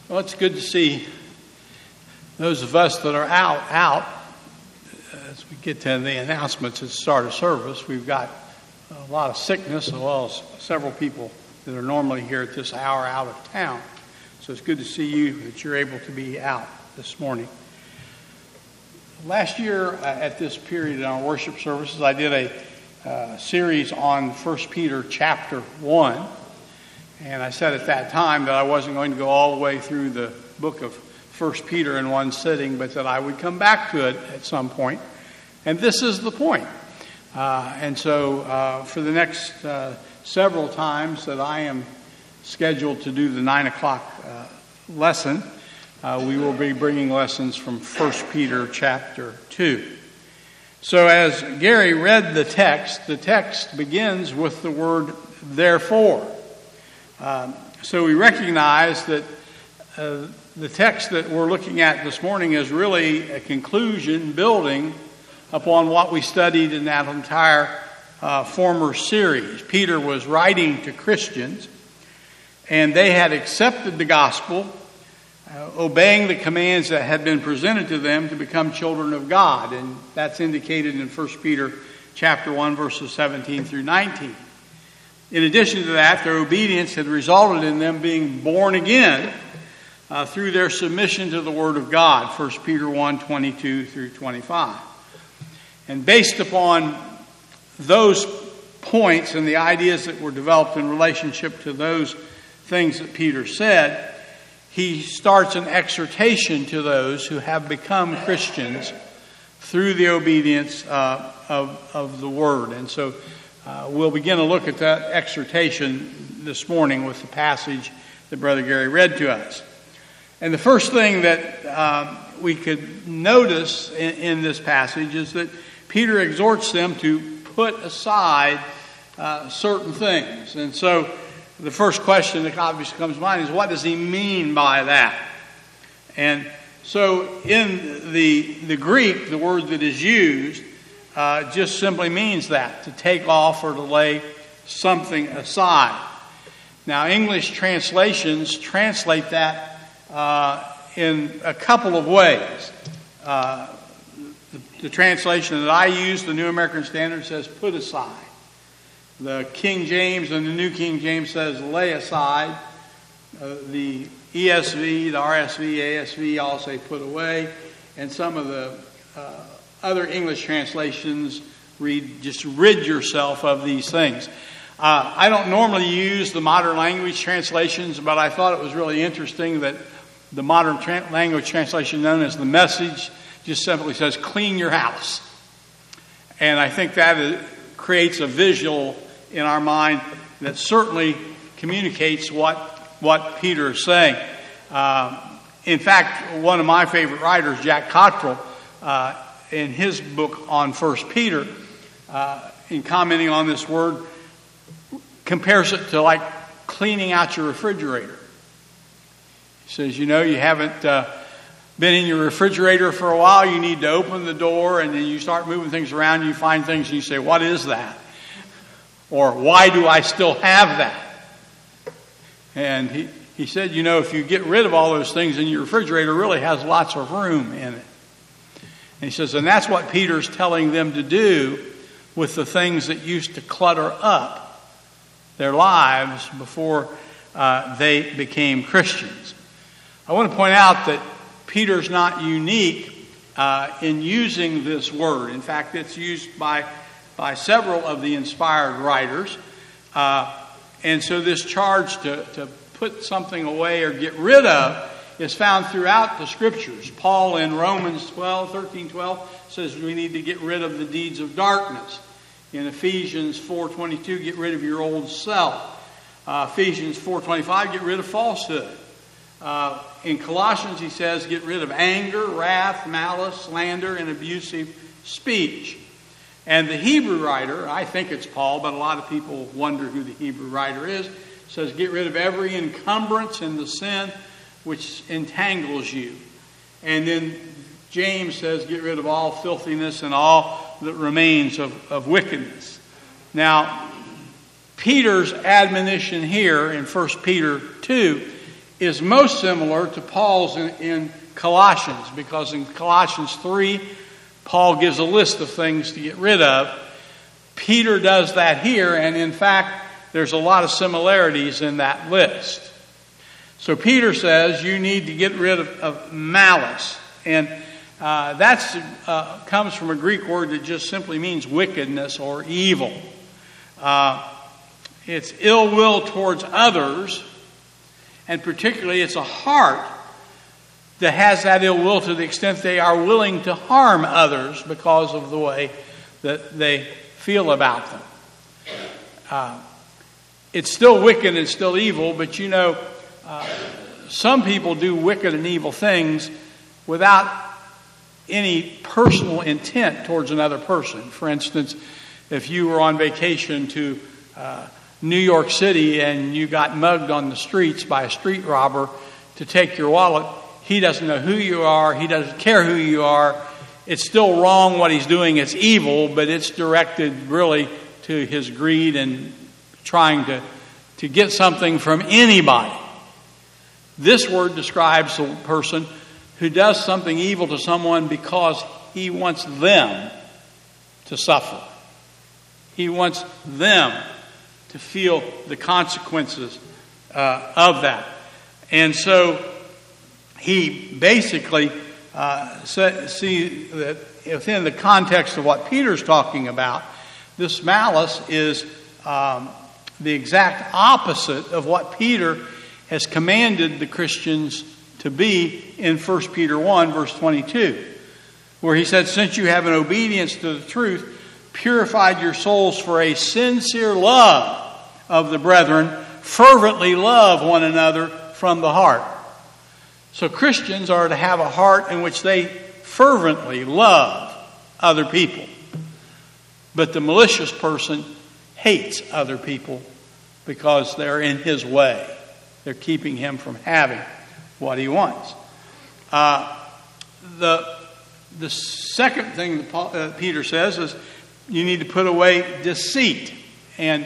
Well, it's good to see those of us that are out. As we get to the announcements at the start of service, we've got a lot of sickness as well as several people that are normally here at this hour out of town. So it's good to see you, that you're able to be out this morning. Last year at this period in our worship services, I did a series on 1 Peter chapter 1. And I said at that time that I wasn't going to go all the way through the book of 1 Peter in one sitting, but that I would come back to it at some point. And this is the point. And so for the next several times that I am scheduled to do the 9 o'clock lesson, we will be bringing lessons from 1 Peter chapter 2. So as Gary read the text begins with the word therefore. So we recognize that the text that we're looking at this morning is really a conclusion building upon what we studied in that entire former series. Peter was writing to Christians, and they had accepted the gospel, obeying the commands that had been presented to them to become children of God. And that's indicated in 1 Peter chapter 1, verses 17 through 19. In addition to that, their obedience had resulted in them being born again through their submission to the Word of God, 1 Peter 1, 22 through 25. And based upon those points and the ideas that were developed in relationship to those things that Peter said, he starts an exhortation to those who have become Christians through the obedience of the Word. And so we'll begin to look at that exhortation this morning with the passage that Brother Gary read to us. And the first thing that we could notice in this passage is that Peter exhorts them to put aside certain things. And so the first question that obviously comes to mind is, what does he mean by that? And so in the Greek, the word that is used just simply means that, to take off or to lay something aside. Now, English translations translate that in a couple of ways. The translation that I use, the New American Standard, says put aside. The King James and the New King James says lay aside. The ESV, the RSV, ASV all say put away. And some of the other English translations read just rid yourself of these things. I don't normally use the modern language translations, but I thought it was really interesting that the modern language translation known as the Message just simply says clean your house. And I think that creates a visual in our mind that certainly communicates what Peter is saying. In fact, one of my favorite writers, Jack Cottrell, in his book on 1 Peter, in commenting on this word, compares it to like cleaning out your refrigerator. He says, you haven't been in your refrigerator for a while, you need to open the door, and then you start moving things around, you find things, and you say, what is that? Or why do I still have that? And he said, if you get rid of all those things, in your refrigerator really has lots of room in it. And he says, and that's what Peter's telling them to do with the things that used to clutter up their lives before they became Christians. I want to point out that Peter's not unique in using this word. In fact, it's used by several of the inspired writers. And so this charge to put something away or get rid of is found throughout the Scriptures. Paul in Romans 13:12 says we need to get rid of the deeds of darkness. In Ephesians 4:22, get rid of your old self. Ephesians 4:25, get rid of falsehood. In Colossians, he says, get rid of anger, wrath, malice, slander, and abusive speech. And the Hebrew writer, I think it's Paul, but a lot of people wonder who the Hebrew writer is, says get rid of every encumbrance and the sin which entangles you. And then James says get rid of all filthiness and all that remains of wickedness. Now, Peter's admonition here in 1 Peter 2 is most similar to Paul's in Colossians, because in Colossians 3, Paul gives a list of things to get rid of. Peter does that here, and in fact, there's a lot of similarities in that list. So Peter says you need to get rid of malice. And that comes from a Greek word that just simply means wickedness or evil. It's ill will towards others, and particularly it's a heart that has that ill will to the extent they are willing to harm others because of the way that they feel about them. It's still wicked and still evil, but you know, some people do wicked and evil things without any personal intent towards another person. For instance, if you were on vacation to New York City and you got mugged on the streets by a street robber to take your wallet, he doesn't know who you are, he doesn't care who you are. It's still wrong what he's doing, it's evil, but it's directed really to his greed and trying to get something from anybody. This word describes a person who does something evil to someone because he wants them to suffer. He wants them to feel the consequences of that. And so he basically see that within the context of what Peter's talking about, this malice is the exact opposite of what Peter has commanded the Christians to be in 1 Peter 1, verse 22, where he said, since you have in obedience to the truth purified your souls for a sincere love of the brethren, fervently love one another from the heart. So Christians are to have a heart in which they fervently love other people. But the malicious person hates other people because they're in his way. They're keeping him from having what he wants. The second thing that Peter says is you need to put away deceit. And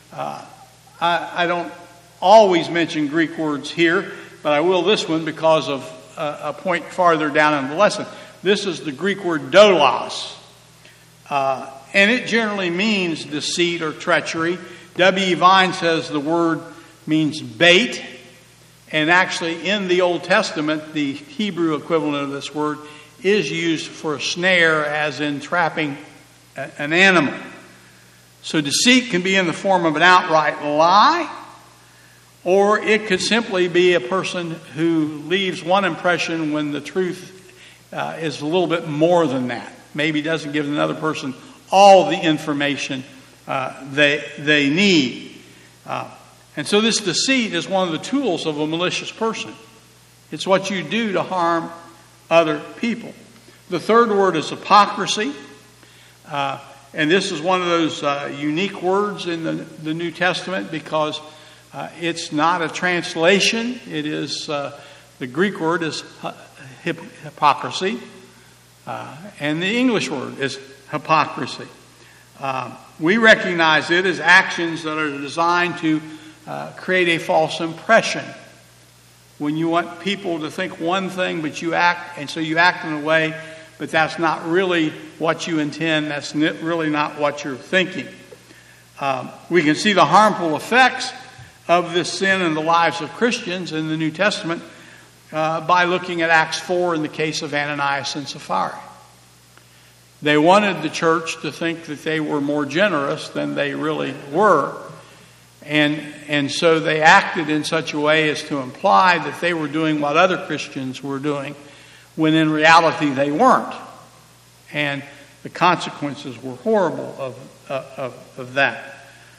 I don't always mention Greek words here, but I will this one because of a point farther down in the lesson. This is the Greek word doulos. And it generally means deceit or treachery. W.E. Vine says the word means bait. And actually in the Old Testament, the Hebrew equivalent of this word is used for a snare, as in trapping an animal. So deceit can be in the form of an outright lie, or it could simply be a person who leaves one impression when the truth is a little bit more than that. Maybe doesn't give another person all the information they need. And so this deceit is one of the tools of a malicious person. It's what you do to harm other people. The third word is hypocrisy. And this is one of those unique words in the New Testament because it's not a translation. It is, the Greek word is hypocrisy. And the English word is hypocrisy. We recognize it as actions that are designed to create a false impression. When you want people to think one thing, but you act, and so you act in a way, but that's not really what you intend. That's really not what you're thinking. We can see the harmful effects of this sin in the lives of Christians in the New Testament by looking at Acts 4 in the case of Ananias and Sapphira. They wanted the church to think that they were more generous than they really were. And so they acted in such a way as to imply that they were doing what other Christians were doing, when in reality they weren't. And the consequences were horrible of that.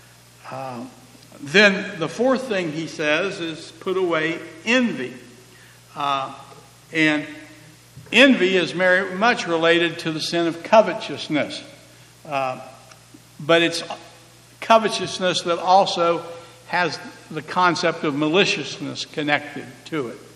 Then the fourth thing he says is put away envy. And envy is very much related to the sin of covetousness. But it's covetousness that also has the concept of maliciousness connected to it.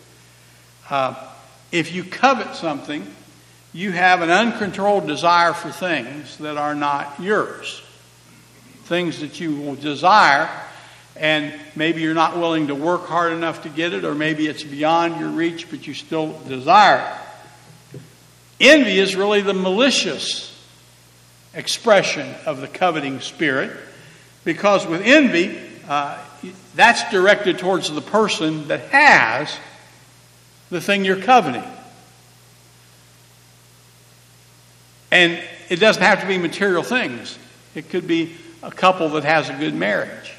If you covet something, you have an uncontrolled desire for things that are not yours. Things that you will desire, and maybe you're not willing to work hard enough to get it, or maybe it's beyond your reach, but you still desire it. Envy is really the malicious expression of the coveting spirit, because with envy, that's directed towards the person that has the thing you're coveting. And it doesn't have to be material things. It could be a couple that has a good marriage.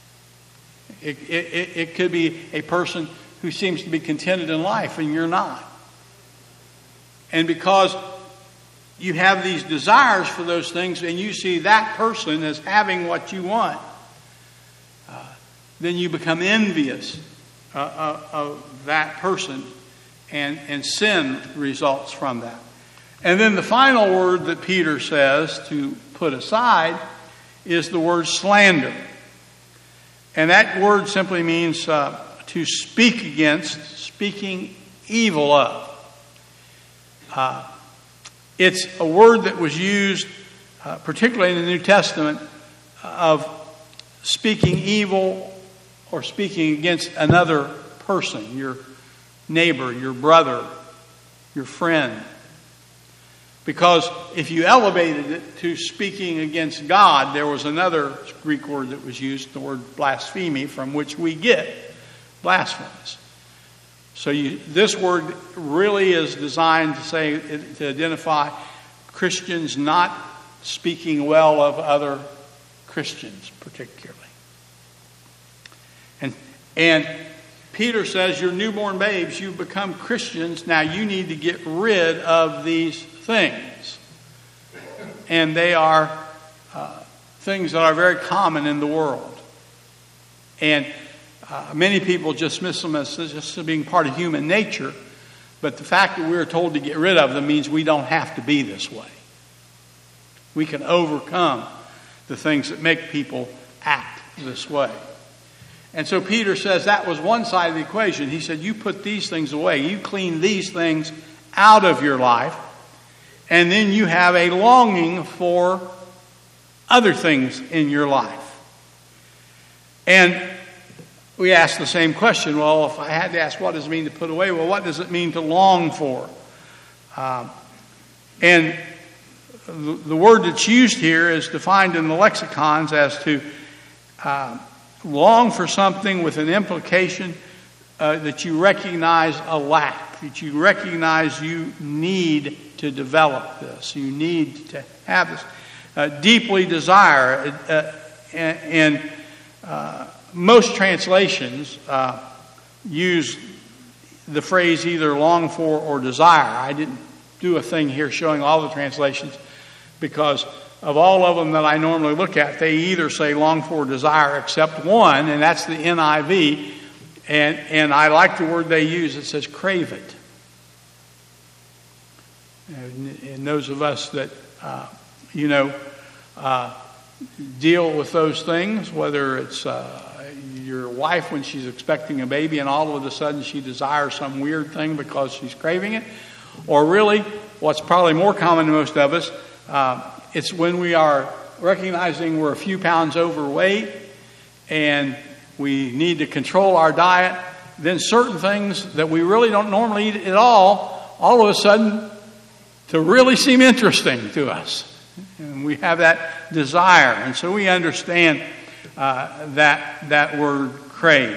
It could be a person who seems to be contented in life and you're not. And because you have these desires for those things and you see that person as having what you want, then you become envious of that person, and sin results from that. And then the final word that Peter says to put aside is the word slander. And that word simply means to speak against, speaking evil of. It's a word that was used, particularly in the New Testament, of speaking evil or speaking against another person, your neighbor, your brother, your friend. Because if you elevated it to speaking against God, there was another Greek word that was used, the word blasphemy, from which we get blasphemous. So this word really is designed to identify Christians not speaking well of other Christians, particularly. And Peter says, you're newborn babes, you've become Christians, now you need to get rid of these things. And they are things that are very common in the world. And many people dismiss them as just being part of human nature. But the fact that we're told to get rid of them means we don't have to be this way. We can overcome the things that make people act this way. And so Peter says that was one side of the equation. He said, you put these things away. You clean these things out of your life. And then you have a longing for other things in your life. And we ask the same question. Well, if I had to ask what does it mean to put away, well, what does it mean to long for? And the word that's used here is defined in the lexicons as to long for something with an implication that you recognize a lack, that you recognize you need to develop this, you need to have this, deeply desire. And most translations use the phrase either long for or desire. I didn't do a thing here showing all the translations because of all of them that I normally look at, they either say long for or desire except one, and that's the NIV. And I like the word they use. It says crave it. And those of us that, deal with those things, whether it's your wife when she's expecting a baby and all of a sudden she desires some weird thing because she's craving it, or really what's probably more common to most of us, it's when we are recognizing we're a few pounds overweight and we need to control our diet, then certain things that we really don't normally eat at all of a sudden to really seem interesting to us. And we have that desire. And so we understand that word crave.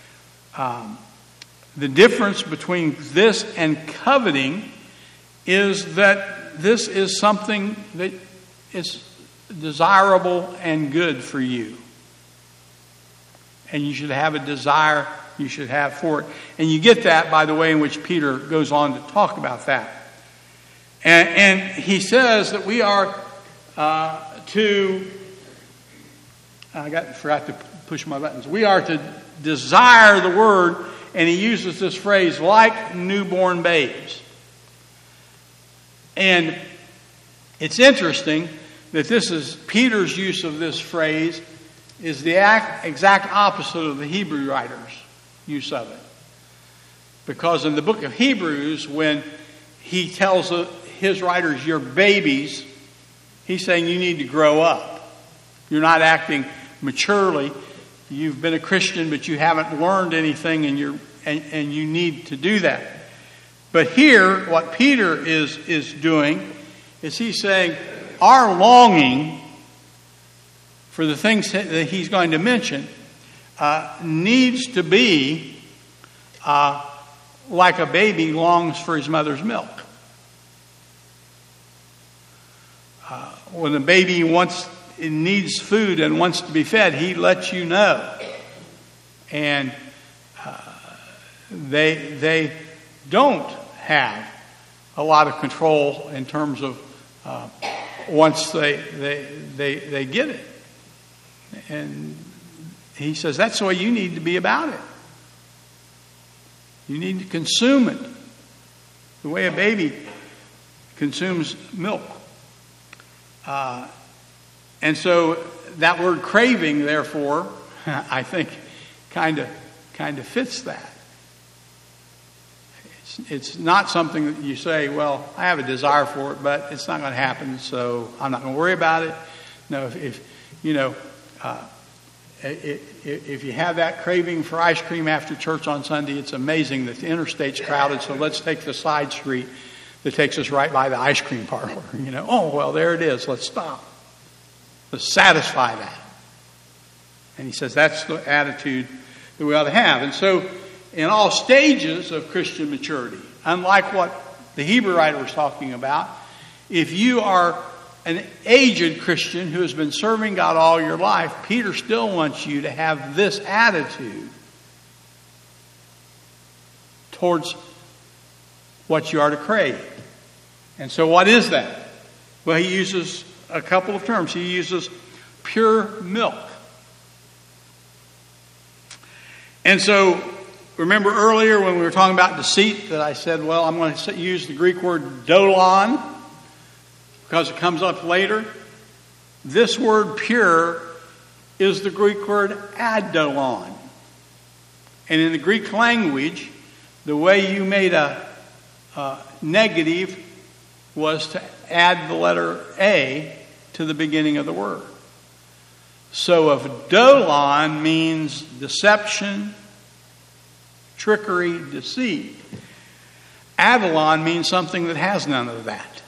The difference between this and coveting is that this is something that is desirable and good for you. And you should have a desire you should have for it. And you get that by the way in which Peter goes on to talk about that. And he says that we are forgot to push my buttons. We are to desire the word, and he uses this phrase, like newborn babes. And it's interesting that this is Peter's use of this phrase is the exact opposite of the Hebrew writers' use of it. Because in the book of Hebrews, when he tells his writers, you're babies, he's saying you need to grow up. You're not acting maturely. you've been a Christian, but you haven't learned anything, and you need to do that. But here, what Peter is doing is he's saying our longing for the things that he's going to mention needs to be like a baby longs for his mother's milk. When a baby needs food and wants to be fed, he lets you know. And they don't have a lot of control in terms of once they get it. And he says that's the way you need to be about it. You need to consume it the way a baby consumes milk. And so that word craving, therefore, I think kind of fits that. It's not something that you say, well, I have a desire for it, but it's not going to happen, so I'm not going to worry about it. No, if you have that craving for ice cream after church on Sunday, it's amazing that the interstate's crowded, so let's take the side street that takes us right by the ice cream parlor. Oh, well, there it is. Let's stop. Let's satisfy that. And he says that's the attitude that we ought to have. And so in all stages of Christian maturity, unlike what the Hebrew writer was talking about, if you are an aged Christian who has been serving God all your life, Peter still wants you to have this attitude towards what you are to crave. And so what is that? Well, he uses a couple of terms. He uses pure milk. And so remember earlier when we were talking about deceit that I said, well, I'm going to use the Greek word dolon because it comes up later. This word pure is the Greek word adolon. And in the Greek language, the way you made a negative was to add the letter A to the beginning of the word. So if dolon means deception, trickery, deceit, adolon means something that has none of that.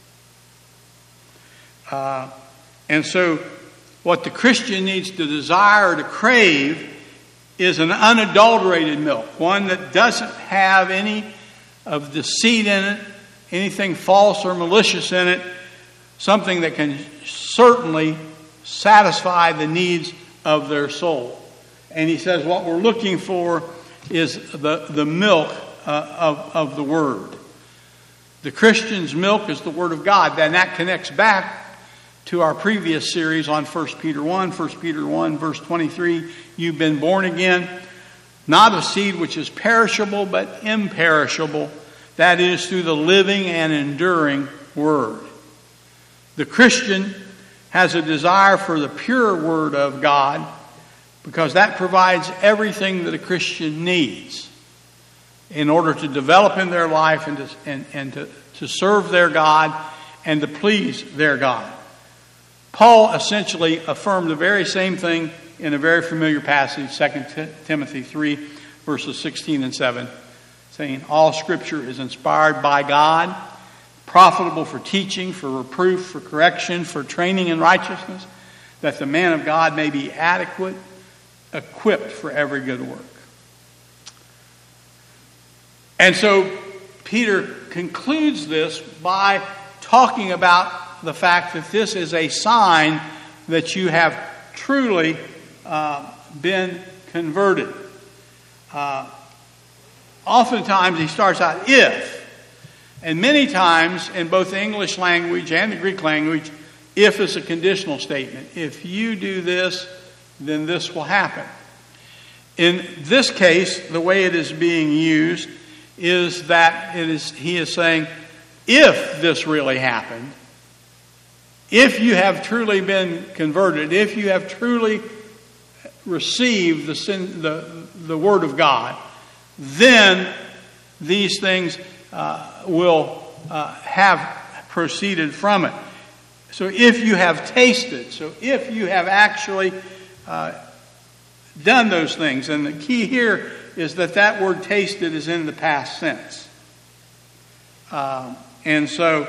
And so what the Christian needs to desire or to crave is an unadulterated milk, one that doesn't have any of deceit in it, anything false or malicious in it, something that can certainly satisfy the needs of their soul. And he says what we're looking for is the milk of the Word. The Christian's milk is the Word of God. And that connects back to our previous series on 1 Peter 1. 1 Peter 1, verse 23, you've been born again, not of seed which is perishable, but imperishable. That is through the living and enduring Word. The Christian has a desire for the pure Word of God because that provides everything that a Christian needs in order to develop in their life and to serve their God and to please their God. Paul essentially affirmed the very same thing in a very familiar passage, 2 Timothy 3, verses 16 and 7, saying, all Scripture is inspired by God, profitable for teaching, for reproof, for correction, for training in righteousness, that the man of God may be adequate, equipped for every good work. And so Peter concludes this by talking about the fact that this is a sign that you have truly been converted. Oftentimes he starts out if, and many times in both the English language and the Greek language, if is a conditional statement. If you do this, then this will happen. In this case, the way it is being used is that he is saying, if this really happened, if you have truly been converted, if you have truly received the Word of God, then these things will have proceeded from it. So if you have tasted, so if you have actually done those things. And the key here is that word tasted is in the past tense. And so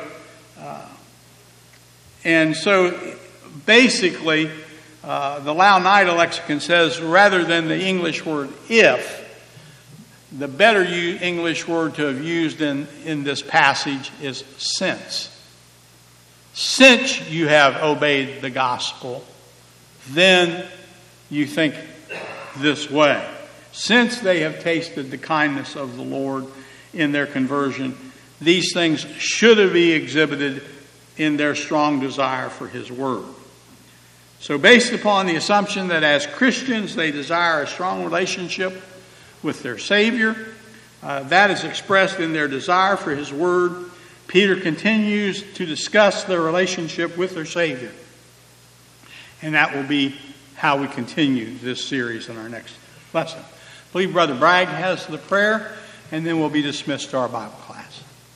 basically, the Louw-Nida lexicon says, rather than the English word if, the better English word to have used in this passage is since. Since you have obeyed the gospel, then you think this way. Since they have tasted the kindness of the Lord in their conversion, these things should be exhibited in their strong desire for His Word. So based upon the assumption that as Christians they desire a strong relationship with their Savior, that is expressed in their desire for His Word, Peter continues to discuss their relationship with their Savior. And that will be how we continue this series in our next lesson. I believe Brother Bragg has the prayer, and then we'll be dismissed to our Bible class.